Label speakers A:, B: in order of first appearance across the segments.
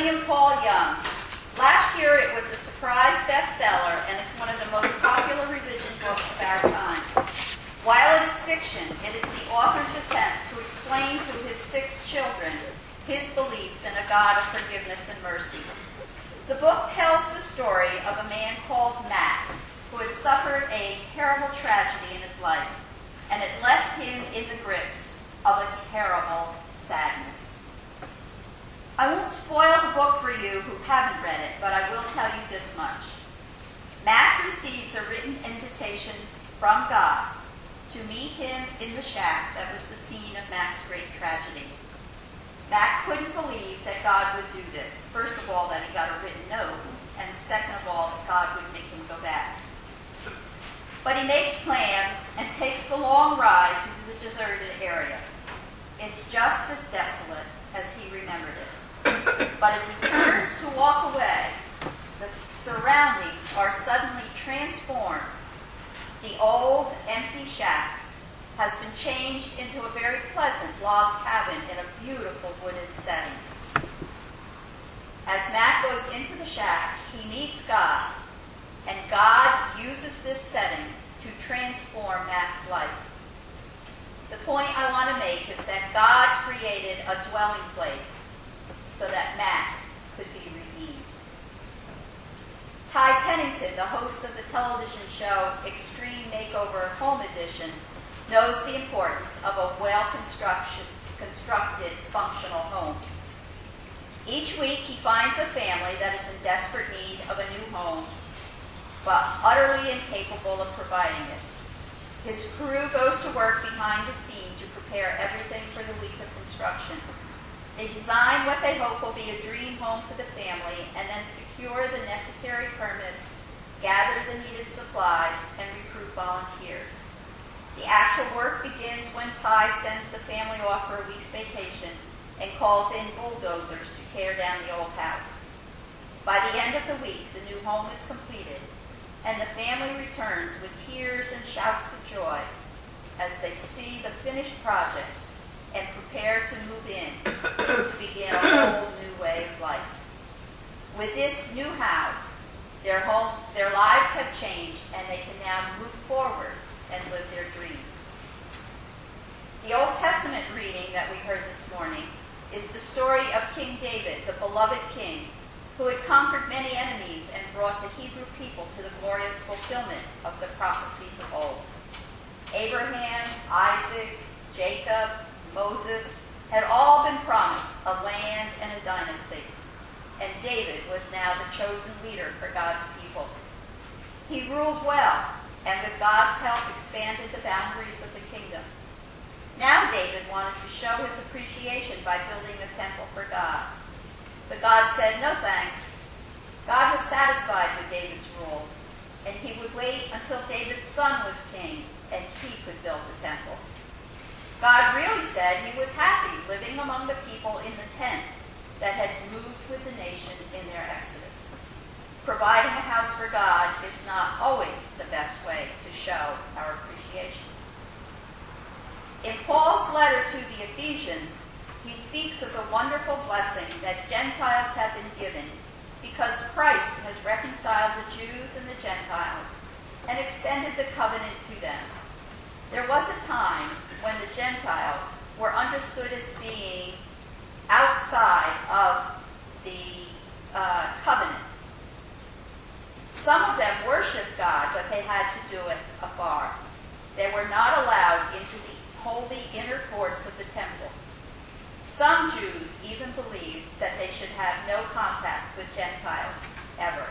A: William Paul Young. Last year it was a surprise bestseller, and it's one of the most popular religion books of our time. While it is fiction, it is the author's attempt to explain to his 6 children his beliefs in a God of forgiveness and mercy. The book tells the story of a man called Matt, who had suffered a terrible tragedy in his life, and it left him in the grips of a terrible sadness. I won't spoil the book for you who haven't read it, but I will tell you this much. Matt receives a written invitation from God to meet him in the shack that was the scene of Matt's great tragedy. Matt couldn't believe that God would do this. First of all, that he got a written note, and second of all, that God would make him go back. But he makes plans and takes the long ride to the deserted area. It's just as desolate as he remembered it. But as he turns to walk away, the surroundings are suddenly transformed. The old, empty shack has been changed into a very pleasant log cabin in a beautiful wooded setting. As Matt goes into the shack, he meets God, and God uses this setting to transform Matt's life. The point I want to make is that God created a dwelling place so that Matt could be redeemed. Ty Pennington, the host of the television show Extreme Makeover Home Edition, knows the importance of a well-constructed, functional home. Each week he finds a family that is in desperate need of a new home, but utterly incapable of providing it. His crew goes to work behind the scenes to prepare everything for the week of construction. They design what they hope will be a dream home for the family, and then secure the necessary permits, gather the needed supplies, and recruit volunteers. The actual work begins when Ty sends the family off for a week's vacation and calls in bulldozers to tear down the old house. By the end of the week, the new home is completed, and the family returns with tears and shouts of joy as they see the finished project and prepare to move in to begin a whole new way of life. With this new house, their lives have changed, and they can now move forward and live their dreams. The Old Testament reading that we heard this morning is the story of King David, the beloved king, who had conquered many enemies and brought the Hebrew people to the glorious fulfillment of the prophecies of old. Abraham, Isaac, Jacob, Moses had all been promised a land and a dynasty, and David was now the chosen leader for God's people. He ruled well, and with God's help expanded the boundaries of the kingdom. Now David wanted to show his appreciation by building a temple for God. But God said, no thanks. God was satisfied with David's rule, and he would wait until David's son was king, and he could build the temple. God really said he was happy living among the people in the tent that had moved with the nation in their exodus. Providing a house for God is not always the best way to show our appreciation. In Paul's letter to the Ephesians, he speaks of the wonderful blessing that Gentiles have been given because Christ has reconciled the Jews and the Gentiles and extended the covenant to them. There was a time when the Gentiles were understood as being outside of the covenant. Some of them worshipped God, but they had to do it afar. They were not allowed into the holy inner courts of the temple. Some Jews even believed that they should have no contact with Gentiles ever.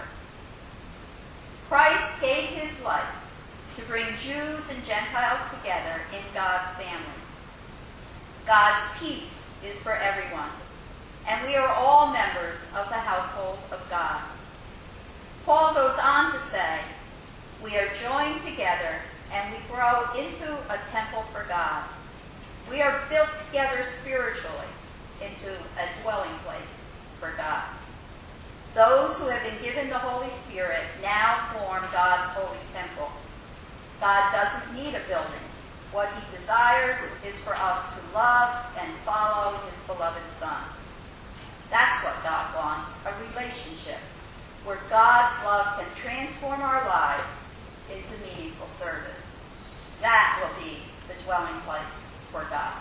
A: Christ gave his life to bring Jews and Gentiles together in God's family. God's peace is for everyone, and we are all members of the household of God. Paul goes on to say, we are joined together and we grow into a temple for God. We are built together spiritually into a dwelling place for God. Those who have been given the Holy Spirit now form God's holy temple. God doesn't need a building. What he desires is for us to love and follow his beloved Son. That's what God wants, a relationship where God's love can transform our lives into meaningful service. That will be the dwelling place for God.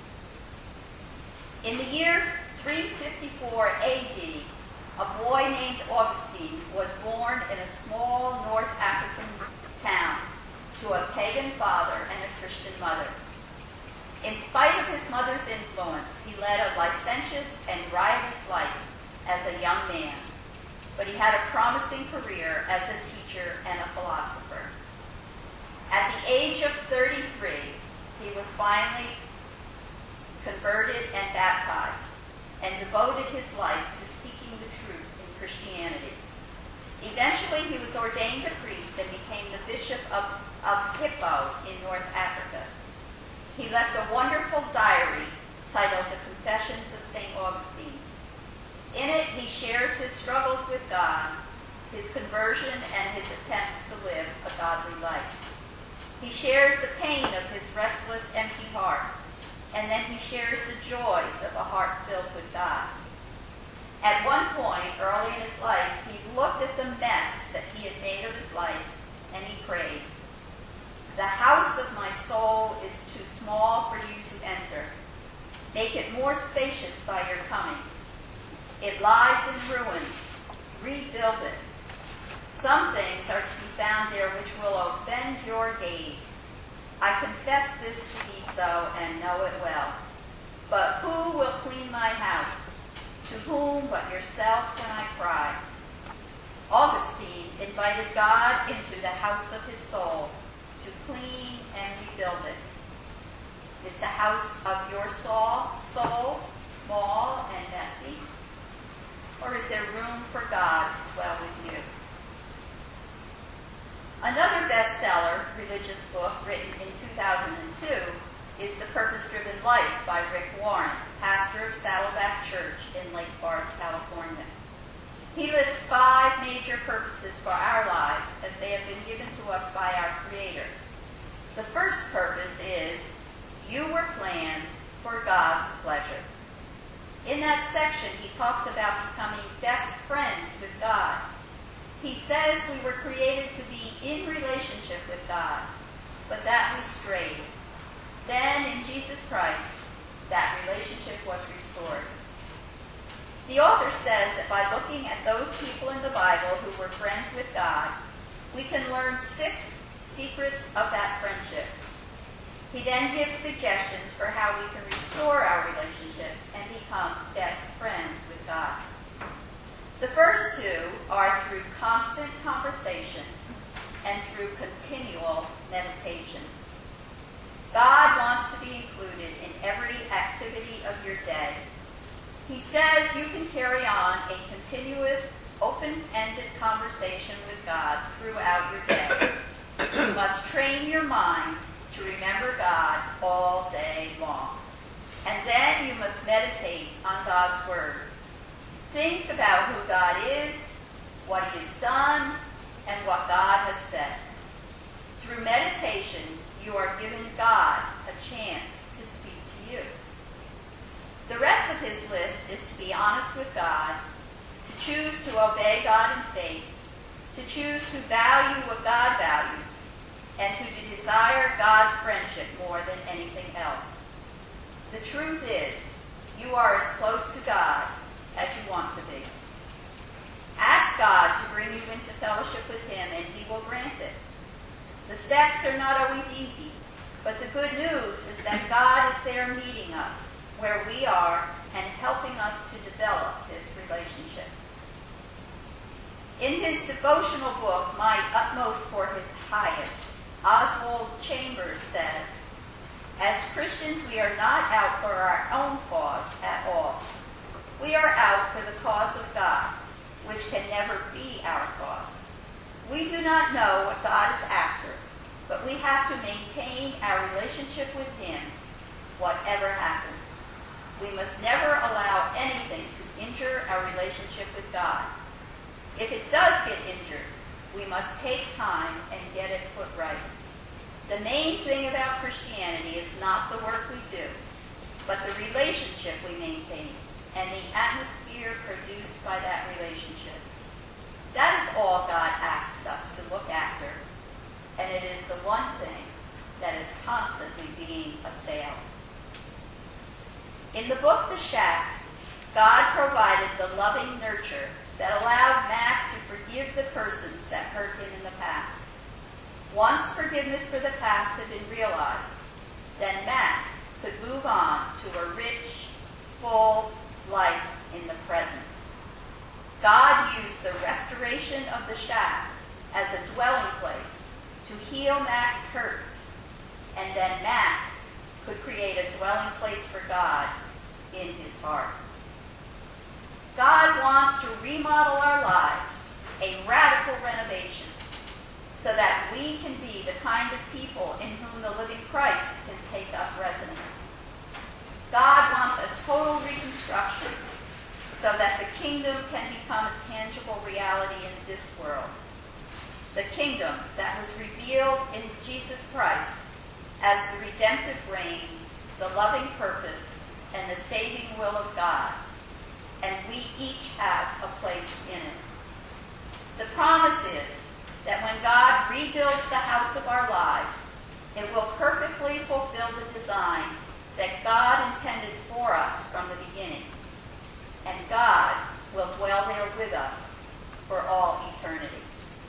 A: In the year 354 AD, a boy named Augustine was born in a small North African town to a pagan father and a Christian mother. In spite of his mother's influence, he led a licentious and riotous life as a young man, but he had a promising career as a teacher and a philosopher. At the age of 33, he was finally converted and baptized and devoted his life to seeking the truth in Christianity. Eventually, he was ordained a priest and became the bishop of Hippo in North Africa. He left a wonderful diary titled The Confessions of St. Augustine. In it, he shares his struggles with God, his conversion, and his attempts to live a godly life. He shares the pain of his restless, empty heart, and then he shares the joys of a heart filled with God. At one point, early in his life, he looked at the mess that he had made of his life, and he prayed, "The house of my soul is too small for you to enter. Make it more spacious by your coming. It lies in ruins. Rebuild it. Some things are to be found there which will offend your gaze. I confess this to be so and know it well. But who will clean my house? To whom but yourself can I cry?" Augustine invited God into the house of his soul to clean and rebuild it. Is the house of your soul small and messy? Or is there room for God to dwell with you? Another bestseller religious book written in 2002 is The Purpose-Driven Life by Rick Warren, pastor of Saddleback Church in Lake Forest, California. He lists 5 major purposes for our lives as they have been given to us by our Creator. The first purpose is, you were planned for God's pleasure. In that section, he talks about becoming best friends with God. He says we were created to be in relationship with God, but that we strayed. Then, in Jesus Christ, that relationship was restored. The author says that by looking at those people in the Bible who were friends with God, we can learn 6 secrets of that friendship. He then gives suggestions for how we can restore our relationship and become best friends with God. The first 2 are through constant conversation and through continual meditation. God wants to be included in every activity of your day. He says you can carry on a continuous, open-ended conversation with God throughout your day. You must train your mind to remember God all day long. And then you must meditate on God's Word. Think about who God is, what He has done, and what God has said. Through meditation, you are giving God a chance to speak to you. The rest of his list is to be honest with God, to choose to obey God in faith, to choose to value what God values, and to desire God's friendship more than anything else. The truth is, you are as close to God as you want to be. Ask God to bring you into fellowship with Him, and He will grant it. The steps are not always easy, but the good news is that God is there meeting us where we are and helping us to develop this relationship. In his devotional book, My Utmost for His Highest, Oswald Chambers says, "As Christians, we are not out for our own cause at all. We are out for the cause of God, which can never be our cause. We do not know what God is after, but we have to maintain our relationship with Him, whatever happens. We must never allow anything to injure our relationship with God. If it does get injured, we must take time and get it put right. The main thing about Christianity is not the work we do, but the relationship we maintain and the atmosphere produced by that relationship. That is all God asks us to look after, and it is the one thing that is constantly being assailed. In the book The Shack, God provided the loving nurture that allowed Mac to forgive the persons that hurt him in the past. Once forgiveness for the past had been realized, then Mac could move on to a rich, full life in the present. God used the restoration of the shack as a dwelling place to heal Mac's hurts, and then Mac could create a dwelling place for God in his heart. God wants to remodel our lives, a radical renovation, so that we can be the kind of people in whom the living Christ can take up residence. God wants a total reconstruction so that the kingdom can become a tangible reality in this world. The kingdom that was revealed in Jesus Christ as the redemptive reign, the loving purpose, and the saving will of God. And we each have a place in it. The promise is that when God rebuilds the house of our lives, it will perfectly fulfill the design that God intended for us from the beginning. And God will dwell there with us for all eternity.